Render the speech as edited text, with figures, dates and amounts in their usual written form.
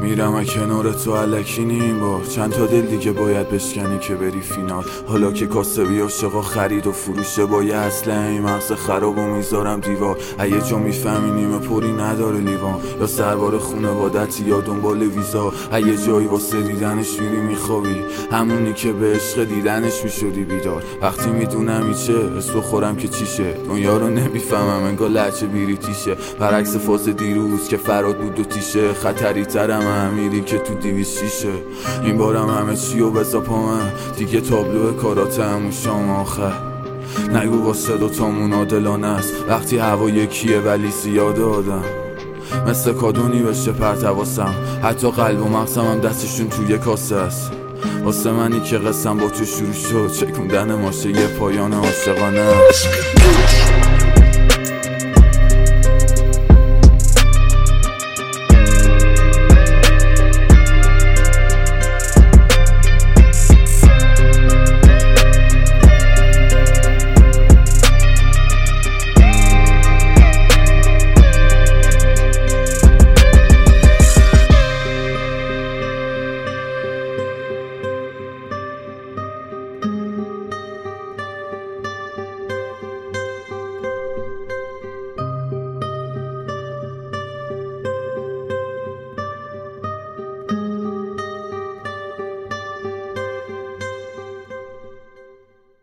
میرم کنار تو الکی نیم با چند تا دل دیگه باید بشکنی که بری فینال. حالا که کاسبی عاشقا خرید و فروشه با یه اسلحه مغز خراب و میذارم دیوار. اگه جا میفهمی نیمه پری نداره لیوان، یا سربار خونوادتی یا دنبال ویزا. اگه جایی واسه دیدنش میری میخوابی، همونی که به عشق دیدنش میشدی بیدار. وقتی میدونم ایچه اسم خورم که چیشه، دنیا رو نمیفهمم انگار لهجه بریتیشه. برعکس فاز دیروز که فراد بود و تیشه، خطری ترم امیری که تو 206. این بارم همه چی و بزا پا من، دیگه تابلو کارات همون شام آخر. نگو واسه دوتامون عادلانه است وقتی هوا یکیه ولی زیاده آدم. مثل کادونی بشه پرتواسم، حتی قلب و مغزم هم دستشون توی کاسه است. واسه منی که قسم با تو شروع شد، چکوندن ماشه یه پایان عاشقانه است.